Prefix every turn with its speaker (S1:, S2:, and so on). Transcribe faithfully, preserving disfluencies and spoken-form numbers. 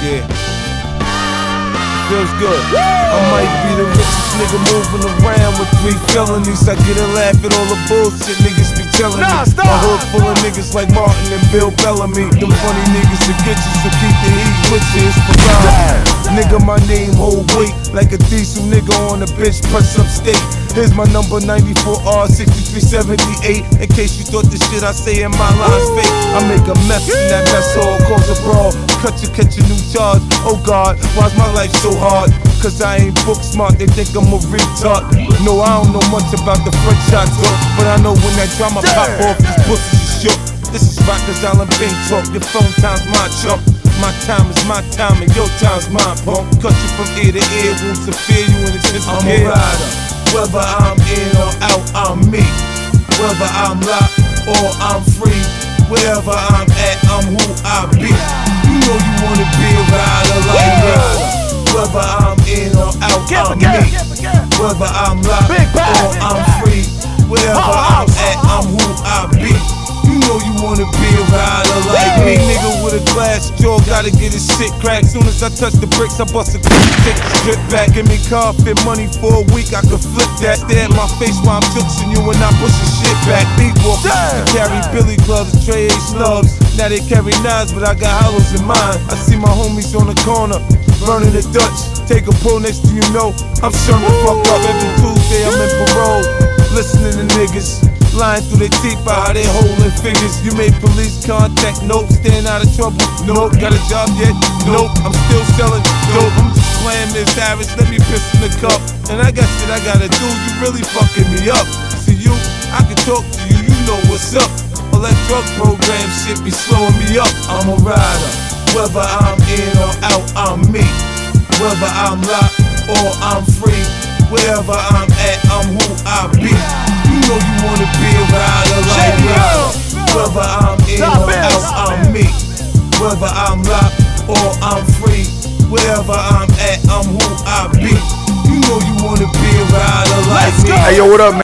S1: Yeah. Feels good. I might be the richest nigga moving around with three felonies. I get a laugh at all the bullshit niggas be telling
S2: Nah,
S1: me.
S2: stop.
S1: My hood full of niggas like Martin and Bill Bellamy. Them funny niggas that get you, so keep the heat with you. It's for life. Nigga, my name hold weight like a diesel nigga on a bitch press up state. Here's my number, ninety-four R sixty-three seventy-eight. In case you thought the shit I say in my line's fake. I make a mess and that mess all cause a brawl. Cut you, catch a new charge. Oh God, why's my life so hard? Cause I ain't book smart, they think I'm a retard. No, I don't know much about the French I talk, but I know when that drama pop off, these pussies is shook. This is Rikers Island Bank talk, your phone time's my chump. My time is my time and your time's mine, punk. Cut you from ear to ear, wounds to fear you in the sense of I'm a rider. Whether I'm in or out, I'm me. Whether I'm locked or I'm free, wherever I'm at, I'm who I be. You know you wanna be a rider like me. Whether I'm in or out, I'm me. Whether I'm locked or I'm free, wherever I'm at, I'm who I be. You know you wanna be a rider like me. Nigga with a glass jaw, gotta get his shit cracked. Soon as I touch the bricks, I bust a quick, take the strip back. Give me car fit money for a week, I could flip that. Stare at my face while I'm tilting you and I push the shit back. Beat walkers used to carry billy clubs, Trey A snubs. Now they carry knives, but I got hollows in mine. I see my homies on the corner, burning the Dutch. Take a pull, next thing you know, I'm sure the fuck up. Every Tuesday I'm in parole, listening to niggas lying through their teeth about how they holding figures. You made police contact, nope. Staying out of trouble, nope. Got a job yet? Nope. I'm still selling dope. I'm just playing this average, let me piss in the cup. And I got shit I gotta do, you really fucking me up. See you, I can talk to you, you know what's up. All that drug program shit be slowing me up. I'm a rider, whether I'm in or out, I'm me. Whether I'm locked or I'm free, wherever I'm at, I'm who I be. You know you wanna be a rider like me. Whether I'm in or out, I'm me. Whether I'm locked or I'm free, wherever I'm at, I'm who I be. You know you wanna be a rider like me.
S2: Hey yo, what up, man?